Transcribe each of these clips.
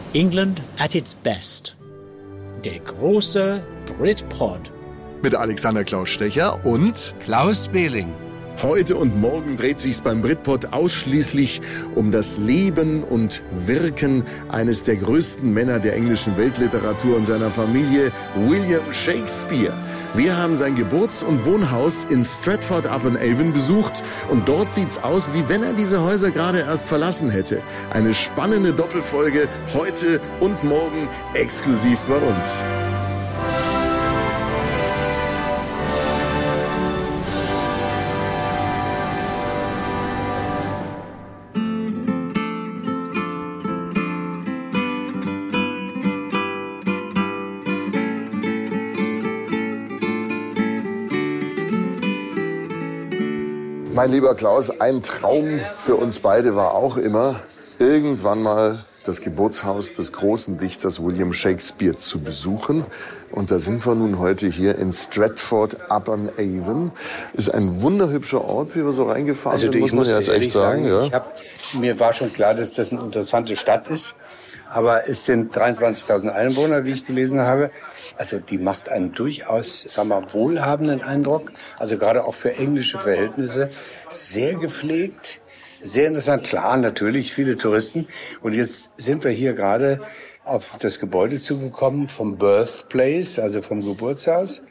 England at its best. Der große Britpod. Mit Alexander Klaus Stecher und Klaus Behling. Heute und morgen dreht sich's beim Britpod ausschließlich um das Leben und Wirken eines der größten Männer der englischen Weltliteratur und seiner Familie, William Shakespeare. Wir haben sein Geburts- und Wohnhaus in Stratford-upon-Avon besucht und dort sieht's aus, wie wenn er diese Häuser gerade erst verlassen hätte. Eine spannende Doppelfolge heute und morgen exklusiv bei uns. Mein lieber Klaus, ein Traum für uns beide war auch immer, irgendwann mal das Geburtshaus des großen Dichters William Shakespeare zu besuchen. Und da sind wir nun heute hier in Stratford-upon-Avon. Ist ein wunderhübscher Ort, wie wir so reingefahren sind, muss man ja jetzt echt sagen. Ja? Mir war schon klar, dass das eine interessante Stadt ist. Aber es sind 23.000 Einwohner, wie ich gelesen habe. Also die macht einen durchaus, sagen wir, wohlhabenden Eindruck. Also gerade auch für englische Verhältnisse. Sehr gepflegt, sehr interessant. Klar, natürlich, viele Touristen. Und jetzt sind wir hier gerade auf das Gebäude zugekommen vom Birthplace, also vom Geburtshaus.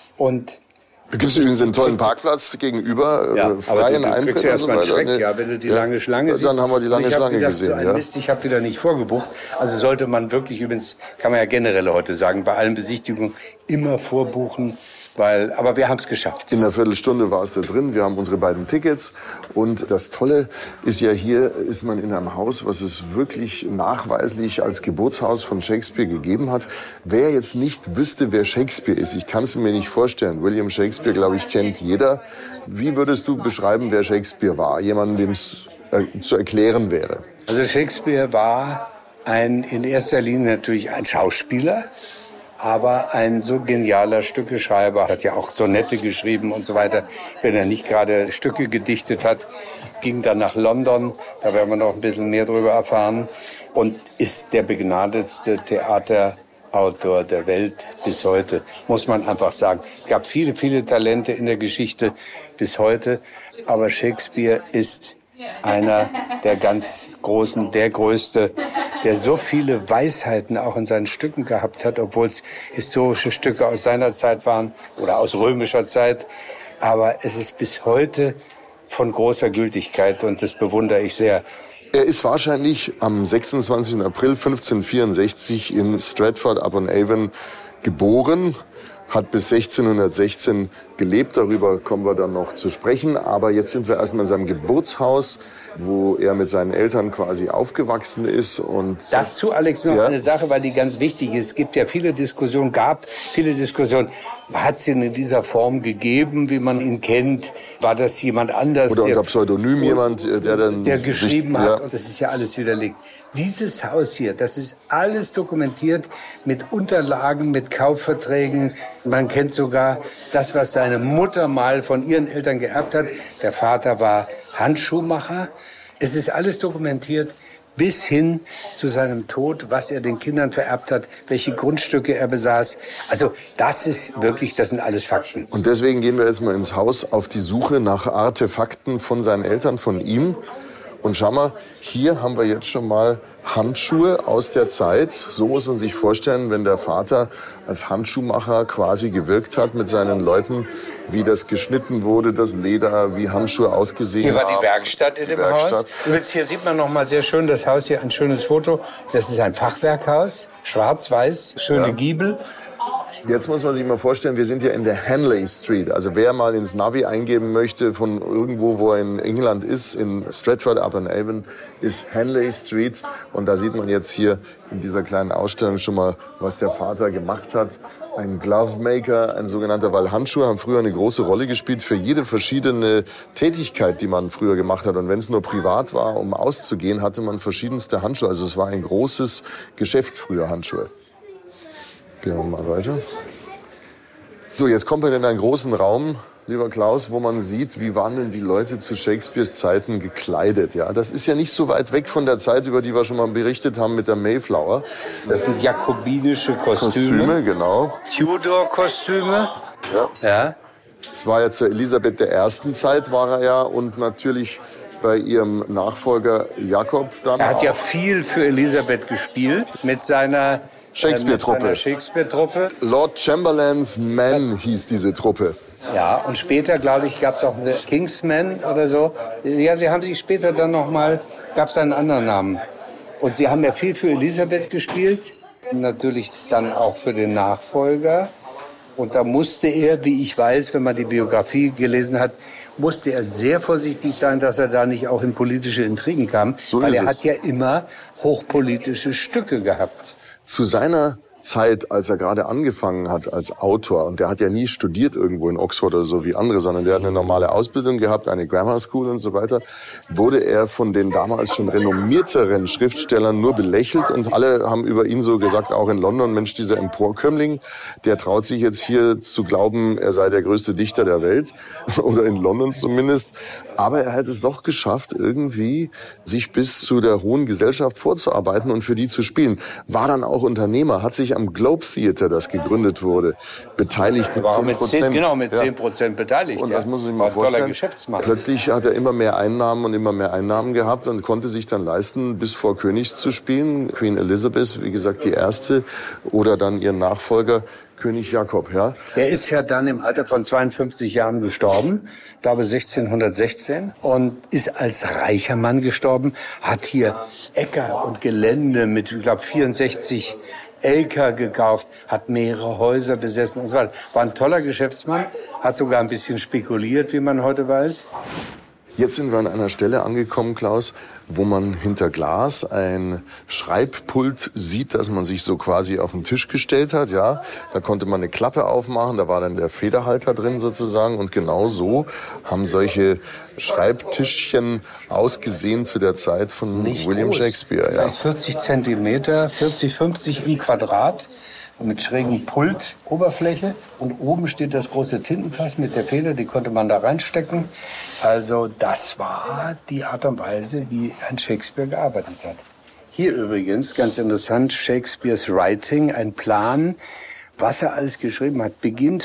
Und da gibt es übrigens einen tollen Parkplatz gegenüber, freien Eintritt und so weiter. Ja, wenn du die lange Schlange siehst. Dann haben wir die lange Schlange gesehen. So Mist, ich habe wieder nicht vorgebucht. Also sollte man wirklich, übrigens, kann man ja generell heute sagen, bei allen Besichtigungen immer vorbuchen. Aber wir haben es geschafft. In einer Viertelstunde war es da drin. Wir haben unsere beiden Tickets. Und das Tolle ist ja, hier ist man in einem Haus, was es wirklich nachweislich als Geburtshaus von Shakespeare gegeben hat. Wer jetzt nicht wüsste, wer Shakespeare ist, ich kann es mir nicht vorstellen. William Shakespeare, glaube ich, kennt jeder. Wie würdest du beschreiben, wer Shakespeare war? Jemanden, dem es zu erklären wäre. Also Shakespeare war in erster Linie natürlich ein Schauspieler. Aber ein so genialer Stückeschreiber, hat ja auch Sonette geschrieben und so weiter. Wenn er nicht gerade Stücke gedichtet hat, ging dann nach London, da werden wir noch ein bisschen mehr drüber erfahren, und ist der begnadetste Theaterautor der Welt bis heute, muss man einfach sagen. Es gab viele, viele Talente in der Geschichte bis heute, aber Shakespeare ist einer der ganz Großen, der Größte, der so viele Weisheiten auch in seinen Stücken gehabt hat, obwohl es historische Stücke aus seiner Zeit waren oder aus römischer Zeit. Aber es ist bis heute von großer Gültigkeit und das bewundere ich sehr. Er ist wahrscheinlich am 26. April 1564 in Stratford-upon-Avon geboren, hat bis 1616 gelebt, darüber kommen wir dann noch zu sprechen. Aber jetzt sind wir erstmal in seinem Geburtshaus, wo er mit seinen Eltern quasi aufgewachsen ist. Und dazu, Alex, noch eine Sache, weil die ganz wichtig ist. Es gibt ja viele Diskussionen, hat es ihn in dieser Form gegeben, wie man ihn kennt? War das jemand anders? Oder unter Pseudonym jemand, der geschrieben hat? Und das ist ja alles widerlegt. Dieses Haus hier, das ist alles dokumentiert mit Unterlagen, mit Kaufverträgen. Man kennt sogar das, was seine Mutter mal von ihren Eltern geerbt hat. Der Vater war Handschuhmacher. Es ist alles dokumentiert bis hin zu seinem Tod, was er den Kindern vererbt hat, welche Grundstücke er besaß. Also das sind alles Fakten. Und deswegen gehen wir jetzt mal ins Haus auf die Suche nach Artefakten von seinen Eltern, von ihm. Und schau mal, hier haben wir jetzt schon mal Handschuhe aus der Zeit. So muss man sich vorstellen, wenn der Vater als Handschuhmacher quasi gewirkt hat mit seinen Leuten, wie das geschnitten wurde, das Leder, wie Handschuhe ausgesehen haben. Hier war die Werkstatt in dem Haus. Übrigens, hier sieht man noch mal sehr schön das Haus, hier ein schönes Foto. Das ist ein Fachwerkhaus, schwarz-weiß, schöne Giebel. Jetzt muss man sich mal vorstellen, wir sind ja in der Henley Street. Also wer mal ins Navi eingeben möchte von irgendwo, wo er in England ist, in Stratford-upon-Avon, ist Henley Street. Und da sieht man jetzt hier in dieser kleinen Ausstellung schon mal, was der Vater gemacht hat. Ein Glovemaker, ein sogenannter, weil Handschuhe haben früher eine große Rolle gespielt für jede verschiedene Tätigkeit, die man früher gemacht hat. Und wenn es nur privat war, um auszugehen, hatte man verschiedenste Handschuhe. Also es war ein großes Geschäft früher, Handschuhe. Gehen wir mal weiter. So, jetzt kommt man in einen großen Raum lieber Klaus, wo man sieht, wie waren denn die Leute zu Shakespeares Zeiten gekleidet. Ja, das ist ja nicht so weit weg von der Zeit, über die wir schon mal berichtet haben mit der Mayflower. Das sind jakobinische Kostüme. Genau. Tudor-Kostüme. Ja. Es war ja zur Elisabeth I. Zeit, war er ja, und natürlich bei ihrem Nachfolger Jakob dann. Er hat ja viel für Elisabeth gespielt mit seiner Shakespeare-Truppe. Lord Chamberlain's Men hieß diese Truppe. Ja, und später, glaube ich, gab es auch eine Kingsmen oder so. Ja, sie haben sich später dann noch mal, gab es einen anderen Namen. Und sie haben ja viel für Elisabeth gespielt, natürlich dann auch für den Nachfolger. Und da musste er, wie ich weiß, wenn man die Biografie gelesen hat, musste er sehr vorsichtig sein, dass er da nicht auch in politische Intrigen kam. So weil ist er es. hat ja immer hochpolitische Stücke gehabt. Zu seiner Zeit, als er gerade angefangen hat als Autor, und der hat ja nie studiert irgendwo in Oxford oder so wie andere, sondern der hat eine normale Ausbildung gehabt, eine Grammar School und so weiter, wurde er von den damals schon renommierteren Schriftstellern nur belächelt, und alle haben über ihn so gesagt, auch in London, Mensch, dieser Emporkömmling, der traut sich jetzt hier zu glauben, er sei der größte Dichter der Welt, oder in London zumindest. Aber er hat es doch geschafft, irgendwie sich bis zu der hohen Gesellschaft vorzuarbeiten und für die zu spielen. War dann auch Unternehmer, hat sich am Globe Theatre, das gegründet wurde, beteiligt mit 10%. Genau, mit 10% beteiligt. Und das muss man sich mal War ein toller vorstellen. Geschäftsmann. Plötzlich hat er immer mehr Einnahmen gehabt und konnte sich dann leisten, bis vor Königs zu spielen. Queen Elizabeth, wie gesagt, die erste, oder dann ihren Nachfolger, König Jakob, ja. Er ist ja dann im Alter von 52 Jahren gestorben, ich glaube 1616, und ist als reicher Mann gestorben, hat hier Äcker und Gelände mit, ich glaube, 64 Acre gekauft, hat mehrere Häuser besessen und so weiter. War ein toller Geschäftsmann, hat sogar ein bisschen spekuliert, wie man heute weiß. Jetzt sind wir an einer Stelle angekommen, Klaus, wo man hinter Glas ein Schreibpult sieht, das man sich so quasi auf den Tisch gestellt hat. Ja, da konnte man eine Klappe aufmachen, da war dann der Federhalter drin sozusagen. Und genau so haben solche Schreibtischchen ausgesehen zu der Zeit von William Shakespeare. Ja. Vielleicht 40 Zentimeter, 40, 50 im Quadrat, mit schrägen Pultoberfläche, und oben steht das große Tintenfass mit der Feder, die konnte man da reinstecken. Also das war die Art und Weise, wie ein Shakespeare gearbeitet hat. Hier übrigens, ganz interessant, Shakespeares Writing, ein Plan, was er alles geschrieben hat, beginnt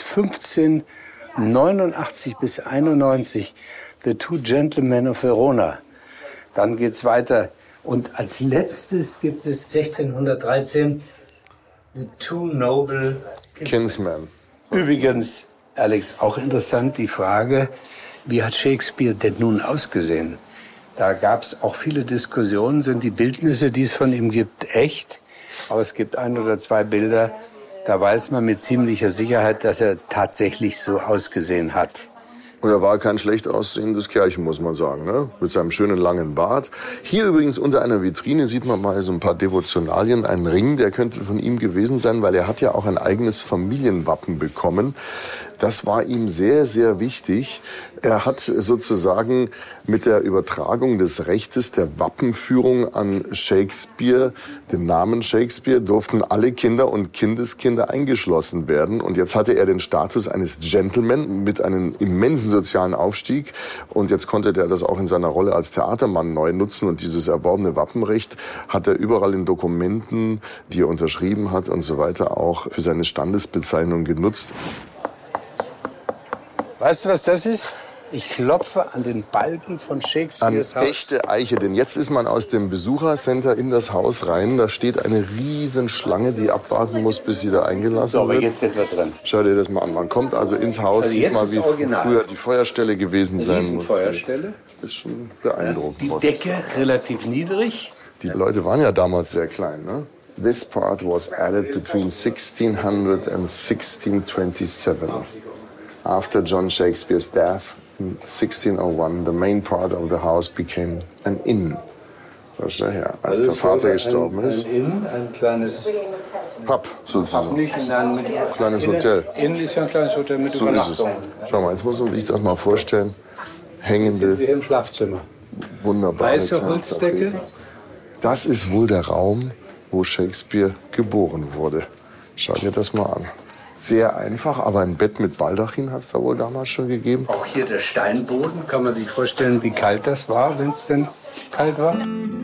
1589 bis 91, The Two Gentlemen of Verona. Dann geht's weiter. Und als letztes gibt es 1613 The Two Noble Kinsmen. Übrigens, Alex, auch interessant die Frage, wie hat Shakespeare denn nun ausgesehen? Da gab es auch viele Diskussionen. Sind die Bildnisse, die es von ihm gibt, echt? Aber es gibt ein oder zwei Bilder, da weiß man mit ziemlicher Sicherheit, dass er tatsächlich so ausgesehen hat. Und er war kein schlecht aussehendes Kerlchen, muss man sagen, ne? Mit seinem schönen langen Bart. Hier übrigens unter einer Vitrine sieht man mal so ein paar Devotionalien. Ein Ring, der könnte von ihm gewesen sein, weil er hat ja auch ein eigenes Familienwappen bekommen. Das war ihm sehr, sehr wichtig. Er hat sozusagen mit der Übertragung des Rechtes der Wappenführung an Shakespeare, den Namen Shakespeare, durften alle Kinder und Kindeskinder eingeschlossen werden. Und jetzt hatte er den Status eines Gentleman mit einem immensen sozialen Aufstieg. Und jetzt konnte er das auch in seiner Rolle als Theatermann neu nutzen. Und dieses erworbene Wappenrecht hat er überall in Dokumenten, die er unterschrieben hat und so weiter, auch für seine Standesbezeichnung genutzt. Weißt du, was das ist? Ich klopfe an den Balken von Shakespeares An Haus. echte Eiche, denn jetzt ist man aus dem Besuchercenter in das Haus rein. Da steht eine riesen Schlange, die abwarten muss, bis sie da eingelassen So, aber wird. jetzt sind wir drin. Schau dir das mal an. Man kommt also ins Haus, Also sieht jetzt mal, ist wie original. früher die Feuerstelle gewesen sein muss. Riesenfeuerstelle. Das ist schon beeindruckend. Die muss ich Decke sagen. relativ niedrig. Die Leute waren ja damals sehr klein, ne? This part was added between 1600 and 1627. After John Shakespeare's death in 1601, the main part of the house became an inn. Das ist ja her, als der Vater gestorben ist. Ein Inn, ein kleines Pub sozusagen. nicht in einem mit Kleines Hotel. Inn ist ja ein kleines Hotel mit So ist es. Übernachtung. Schau mal, jetzt muss man sich das mal vorstellen. Hängende, Wie im Schlafzimmer. wunderbare Weiße Fensterfläche. Holzdecke. Das ist wohl der Raum, wo Shakespeare geboren wurde. Schau dir das mal an. Sehr einfach, aber ein Bett mit Baldachin hat es da wohl damals schon gegeben. Auch hier der Steinboden, kann man sich vorstellen, wie kalt das war, wenn es denn kalt war.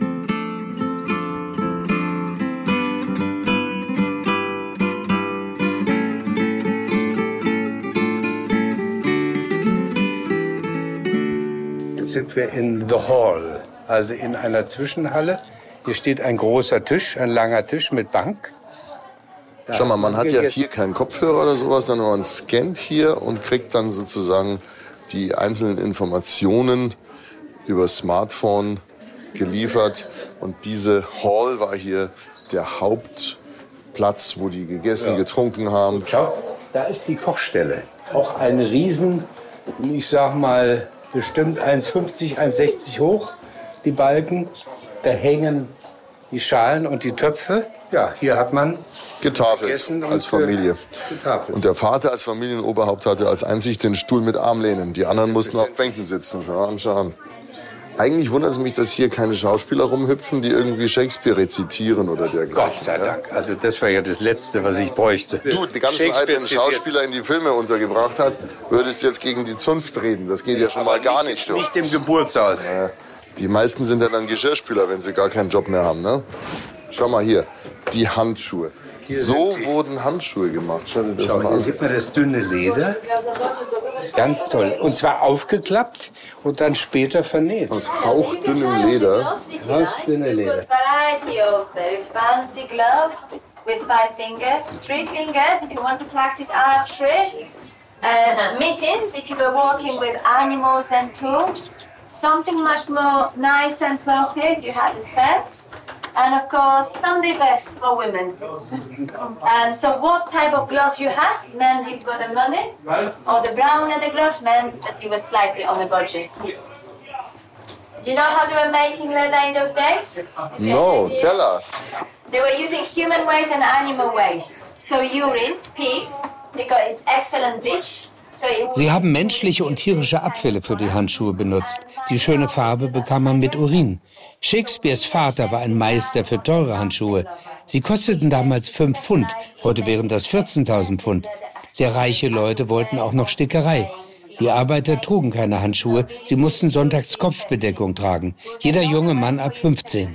Jetzt sind wir in The Hall, also in einer Zwischenhalle. Hier steht ein großer Tisch, ein langer Tisch mit Bank. Schau mal, man hat ja hier keinen Kopfhörer oder sowas, sondern man scannt hier und kriegt dann sozusagen die einzelnen Informationen über Smartphone geliefert. Und diese Hall war hier der Hauptplatz, wo die gegessen, getrunken haben. Schau, da ist die Kochstelle. Auch ein Riesen, ich sag mal, bestimmt 1,50, 1,60 hoch, die Balken. Da hängen die Schalen und die Töpfe. Ja, hier hat man getafelt als Familie. Getafelt. Und der Vater als Familienoberhaupt hatte als einzig den Stuhl mit Armlehnen. Die anderen mussten auf Bänken sitzen. Schauen. Eigentlich wundert es mich, dass hier keine Schauspieler rumhüpfen, die irgendwie Shakespeare rezitieren oder dergleichen. Gott sei Dank. Also das war ja das Letzte, was ich bräuchte. Du, die ganzen alten Schauspieler in die Filme untergebracht hat, würdest du jetzt gegen die Zunft reden. Das geht ja schon mal gar nicht so. Nicht im Geburtshaus. Die meisten sind ja dann Geschirrspüler, wenn sie gar keinen Job mehr haben, ne? Schau mal hier, die Handschuhe. So wurden Handschuhe gemacht. Schau dir das mal Hier an. sieht man das dünne Leder. Ganz toll. Und zwar aufgeklappt und dann später vernäht. Aus hauchdünnem Leder. Hauchdünne Leder. Variety of very fancy gloves with 5 fingers, 3 fingers if you want to practice archery, mittens if you were working with animals and tools, something much more nice and fluffy if you had the fence, and of course Sunday best for women. So what type of gloves you had meant you've got the money, or the brown leather gloves meant that you were slightly on a budget. Do you know how they were making leather in those days? No, tell us. They were using human waste and animal waste. So urine, pee, because it's excellent bleach. So Sie haben menschliche und tierische Abfälle für die Handschuhe benutzt. Die schöne Farbe bekam man mit Urin. Shakespeares Vater war ein Meister für teure Handschuhe. Sie kosteten damals 5 Pfund, heute wären das 14.000 Pfund. Sehr reiche Leute wollten auch noch Stickerei. Die Arbeiter trugen keine Handschuhe, sie mussten sonntags Kopfbedeckung tragen. Jeder junge Mann ab 15.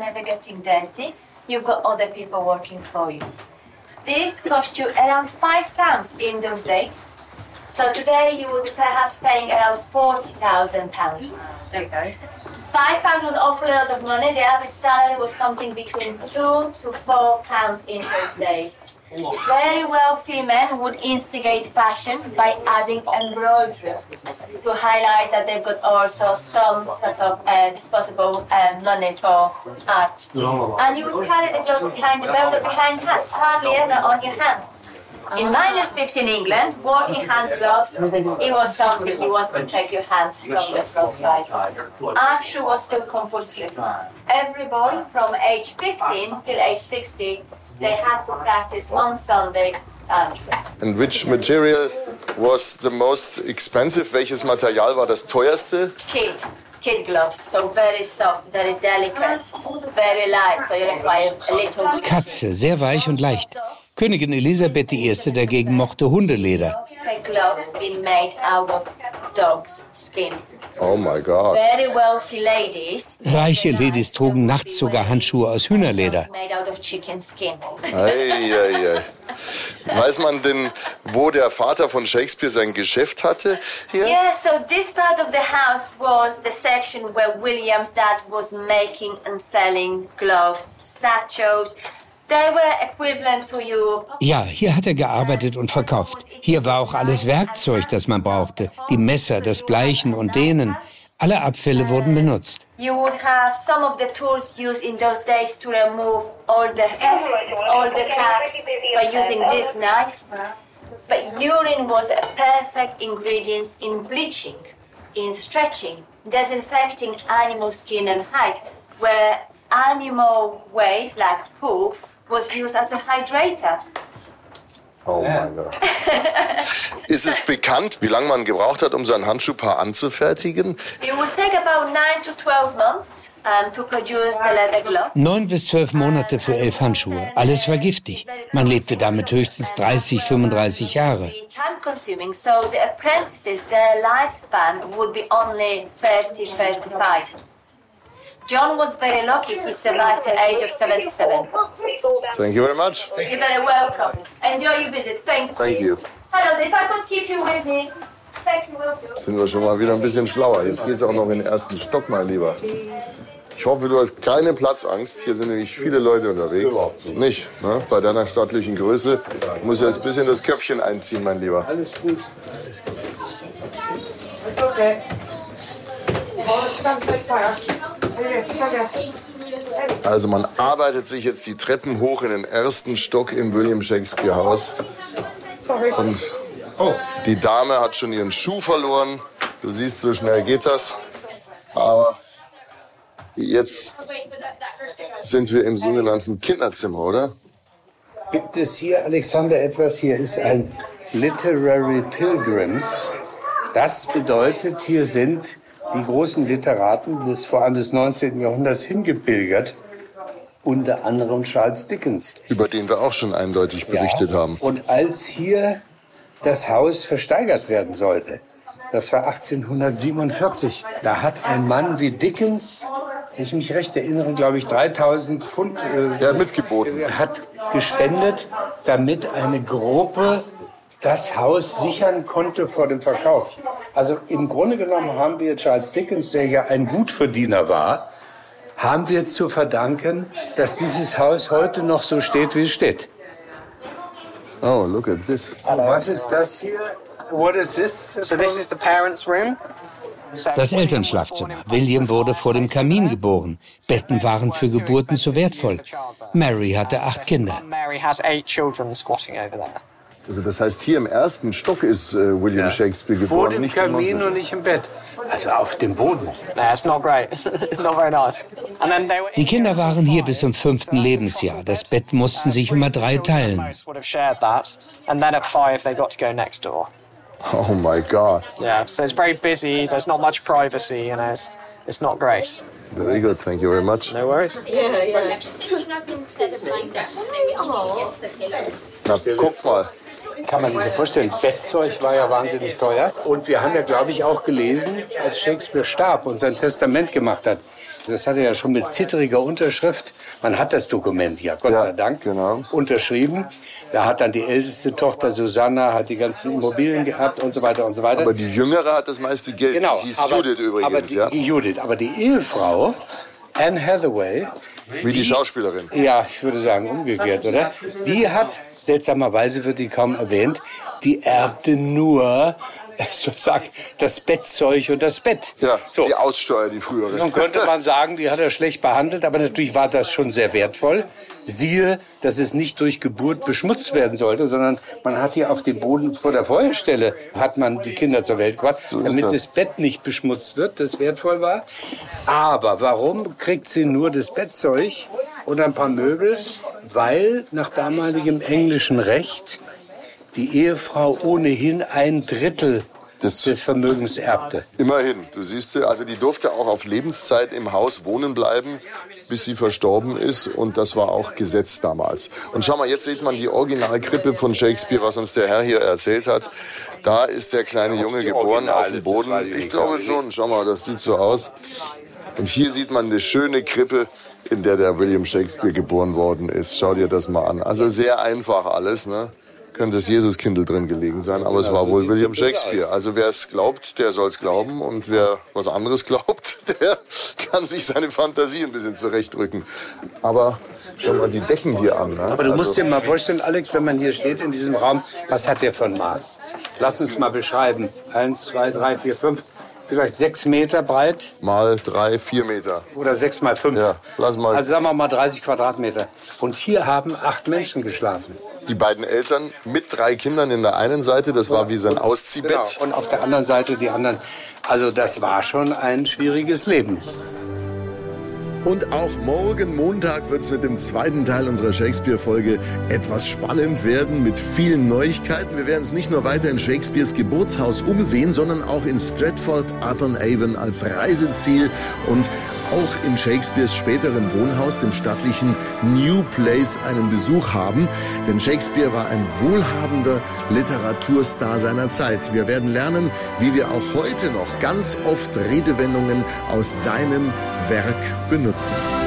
This cost you around £5 in those days. So today you would perhaps paying around £40,000. Okay. £5 was awfully a lot of money. The average salary was something between £2 to £4 in those days. Very wealthy men would instigate fashion by adding embroidery to highlight that they've got also some sort of disposable money for art. And you would carry the clothes behind the belt or behind hand, hardly ever on your hands. In -15 England, working hands gloves, it was something you wanted to take your hands from the clothes by. Archery was still compulsory. Every boy from age 15 till age 60, they had to practice on Sunday archery. And which material was the most expensive? Welches Material war das teuerste? Kid gloves, so very soft, very delicate, very light, so you require a little... Katze, sehr weich und leicht. Königin Elisabeth I. dagegen mochte Hundeleder. Gloves been made out of dog's skin. Oh my God. Very wealthy ladies. Reiche Ladies trugen nachts sogar Handschuhe aus Hühnerleder. Made out of chicken skin. Weiß man denn, wo der Vater von Shakespeare sein Geschäft hatte? Hier? Yeah, so this part of the house was the section where William's dad was making and selling gloves, satchels. They were equivalent to you. Ja, hier hat er gearbeitet und verkauft. Hier war auch alles Werkzeug, das man brauchte. Die Messer, das Bleichen und Dehnen. Alle Abfälle wurden benutzt. You would have some of the tools used in those days to remove all the cracks by using this knife. But urine was a perfect ingredient in bleaching, in stretching, disinfecting animal skin and hide, where animal waste like poo was used as a hydrator. Oh mein Gott. Ist es bekannt, wie lange man gebraucht hat, um so ein Handschuhpaar anzufertigen? It would take about 9 to 12 months to produce the leather glove. 9 bis 12 Monate für 11 Handschuhe. Alles war giftig. Man lebte damit höchstens 30, 35 Jahre. Time consuming, so the apprentices, their lifespan would be only 30, 35. John was very lucky. He survived the age of 77. Thank you very much. You're very welcome. Enjoy your visit. Thank you. Thank you. Hello, if I could keep you with me. Thank you, will do. Sind wir schon mal wieder ein bisschen schlauer. Jetzt geht's auch noch in den ersten Stock, mein Lieber. Ich hoffe, du hast keine Platzangst. Hier sind nämlich viele Leute unterwegs. Nicht, ne? Bei deiner stattlichen Größe muss jetzt ein bisschen das Köpfchen einziehen, mein Lieber. Alles gut. Okay. Also man arbeitet sich jetzt die Treppen hoch in den ersten Stock im William Shakespeare Haus. Und die Dame hat schon ihren Schuh verloren. Du siehst, so schnell geht das. Aber jetzt sind wir im sogenannten Kinderzimmer, oder? Gibt es hier, Alexander, etwas? Hier ist ein Literary Pilgrims. Das bedeutet, hier sind die großen Literaten des vor allem des 19. Jahrhunderts hingepilgert. Unter anderem Charles Dickens. Über den wir auch schon eindeutig berichtet haben. Und als hier das Haus versteigert werden sollte, das war 1847, da hat ein Mann wie Dickens, wenn ich mich recht erinnere, glaube ich, 3000 Pfund Der hat mitgeboten. hat gespendet, damit eine Gruppe das Haus sichern konnte vor dem Verkauf. Also im Grunde genommen haben wir Charles Dickens, der ja ein Gutverdiener war, haben wir zu verdanken, dass dieses Haus heute noch so steht, wie es steht. Oh, look at this. Was ist das hier? What is this? So this is the parents' room. Das Elternschlafzimmer. William wurde vor dem Kamin geboren. Betten waren für Geburten zu wertvoll. Mary hatte 8 Kinder. Mary has 8 children squatting over there. Also das heißt, hier im ersten Stock ist William Shakespeare geboren. Vor dem nicht Kamin und nicht im Bett. Also auf dem Boden. No, it's not great. It's not very nice. And then they were Die Kinder waren hier bis zum 5. Lebensjahr. Das Bett mussten sich immer 3 teilen. most would have shared that. And then at 5 they got to go next door. Oh my God. Yeah, so it's very busy. There's not much privacy. You know, it's not great. Very good, thank you very much. No worries. Na, guck mal. Kann man sich nicht vorstellen. Bettzeug war ja wahnsinnig teuer. Und wir haben ja, glaube ich, auch gelesen, als Shakespeare starb und sein Testament gemacht hat. Das hat er ja schon mit zittriger Unterschrift. Man hat das Dokument ja, Gott sei Dank, genau. unterschrieben. Da hat dann die älteste Tochter Susanna, hat die ganzen Immobilien gehabt und so weiter und so weiter. Aber die Jüngere hat das meiste Geld. Genau, Die hieß Judith übrigens, aber die Ehefrau, Anne Hathaway, Wie die Schauspielerin. ja, ich würde sagen umgekehrt, oder? Die hat, seltsamerweise wird die kaum erwähnt, die erbte nur sozusagen das Bettzeug und das Bett. Ja, so. die Aussteuer, die frühere. Nun könnte man sagen, die hat er schlecht behandelt, aber natürlich war das schon sehr wertvoll. Siehe, dass es nicht durch Geburt beschmutzt werden sollte, sondern man hat hier auf dem Boden vor der Feuerstelle hat man die Kinder zur Welt gebracht, damit das Bett nicht beschmutzt wird, das wertvoll war. Aber warum kriegt sie nur das Bettzeug und ein paar Möbel? Weil nach damaligem englischen Recht die Ehefrau ohnehin 1/3 des Vermögens erbte. Immerhin, du siehst, also die durfte auch auf Lebenszeit im Haus wohnen bleiben, bis sie verstorben ist. Und das war auch Gesetz damals. Und schau mal, jetzt sieht man die Originalkrippe von Shakespeare, was uns der Herr hier erzählt hat. Da ist der kleine Junge geboren auf dem Boden. Ich glaube schon, schau mal, das sieht so aus. Und hier sieht man eine schöne Krippe, in der der William Shakespeare geboren worden ist. Schau dir das mal an. Also sehr einfach alles, ne? Könnte das Jesuskindl drin gelegen sein, aber es war wohl William Shakespeare. Also wer es glaubt, der soll es glauben, und wer was anderes glaubt, der kann sich seine Fantasie ein bisschen zurechtrücken. Aber schau mal die Decken hier an. Ne? Aber du musst dir mal vorstellen, Alex, wenn man hier steht in diesem Raum, was hat der für ein Maß? Lass uns mal beschreiben. 1, 2, 3, 4, 5, vielleicht 6 Meter breit. Mal 3, 4 Meter. Oder 6 mal 5. Ja, lass mal. Also sagen wir mal 30 Quadratmeter. Und hier haben 8 Menschen geschlafen. Die beiden Eltern mit 3 Kindern in der einen Seite, das war wie sein Ausziehbett. Genau. Und auf der anderen Seite die anderen. Also das war schon ein schwieriges Leben. Und auch morgen Montag wird es mit dem zweiten Teil unserer Shakespeare-Folge etwas spannend werden mit vielen Neuigkeiten. Wir werden uns nicht nur weiter in Shakespeares Geburtshaus umsehen, sondern auch in Stratford-upon-Avon als Reiseziel und auch in Shakespeares späteren Wohnhaus, dem stattlichen New Place, einen Besuch haben. Denn Shakespeare war ein wohlhabender Literaturstar seiner Zeit. Wir werden lernen, wie wir auch heute noch ganz oft Redewendungen aus seinem Werk benutzen.